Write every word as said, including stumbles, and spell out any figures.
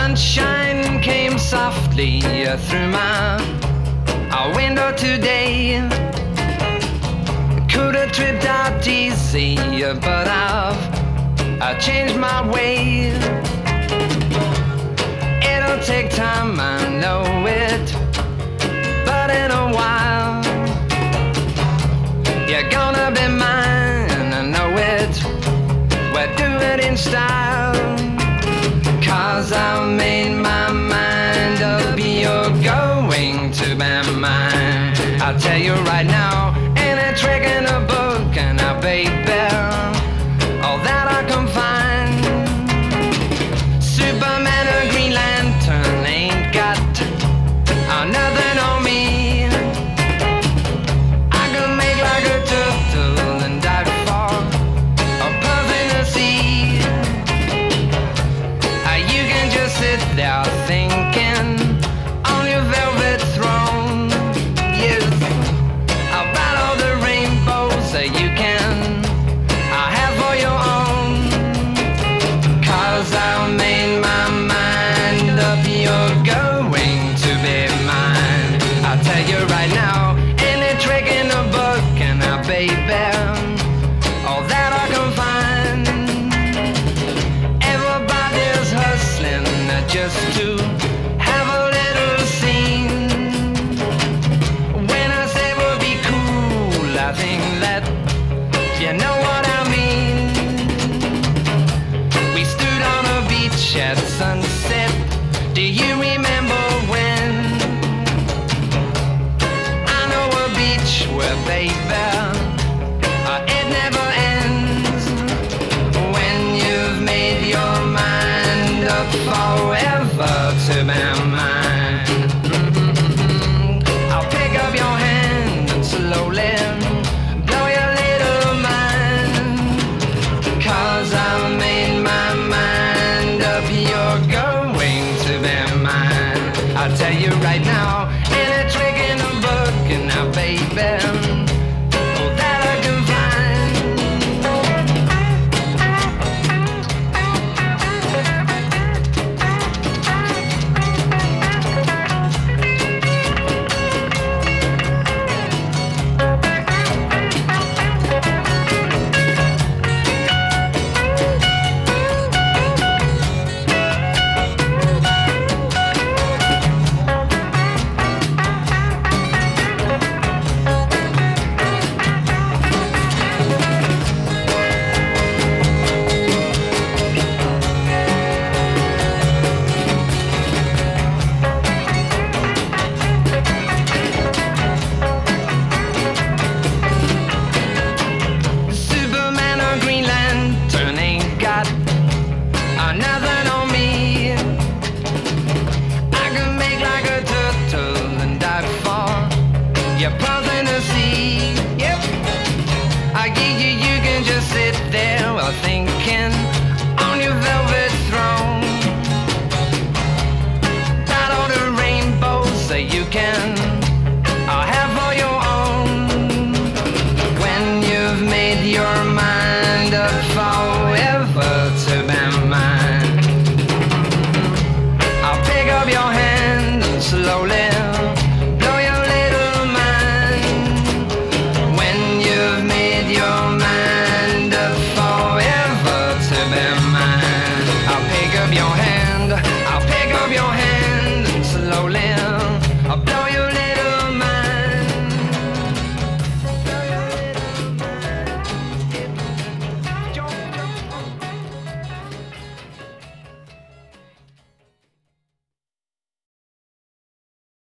sunshine came softly through my window today. Could have tripped out easy, but I've I changed my way. It'll take time, I know it, but in a while you're gonna be mine, I know it. We'll do it in style, 'cause I made my mind up, you're going to be mine. I'll tell you right now, ain't a trick in a book, and I baby, all that I can find. Superman or Green Lantern ain't got uh, nothing on me. I can make like a turtle and dive for a puff in the sea. Uh, you can just sit there thinking on your velvet throne. Yes, about all the rainbows that you can I have for your own. 'Cause I made my mind up, you're going to be mine. I'll tell you right now, any trick in the book, and I baby, all that I can find. Everybody's hustling just to have a little scene. When I say we'll be cool, I think that you know what I mean. We stood on a beach at sunset. Do you remember when? I know a beach where, baby, uh, it never ends. When you've made your mind up forever to be mine. Mm-hmm. I'll pick up your hand and slowly blow your little mind. 'Cause I made my mind up, you're going to be mine. I'll tell you right now,